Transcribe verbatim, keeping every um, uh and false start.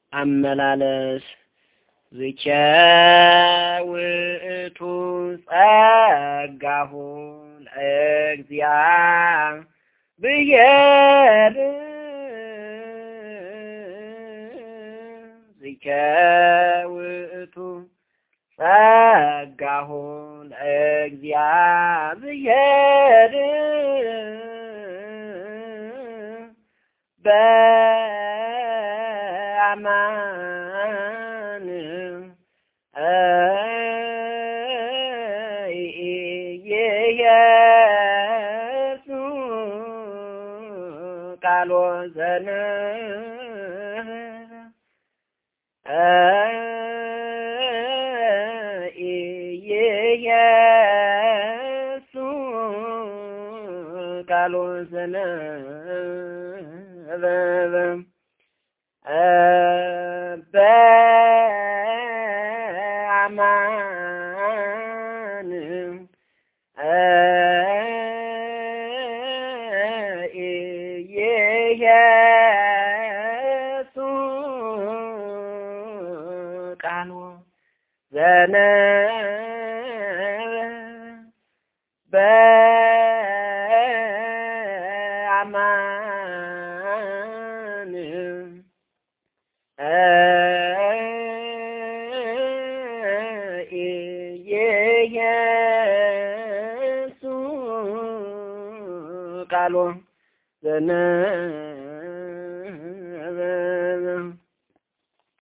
አመላለስ ዝቸ ውእቱ ጸጋሁ ለእግዚአብሔር ዝቸ ውእቱ ጸጋሁ ለእግዚአብሔር በአማን ኢየሱ ቃሎ ዘነህ ኢየሱ ቃሎ ዘነህ በአማን ኢየሱ ቃሎ ዘነህ በአማን ኢየሱ ቃሎ ዘነህ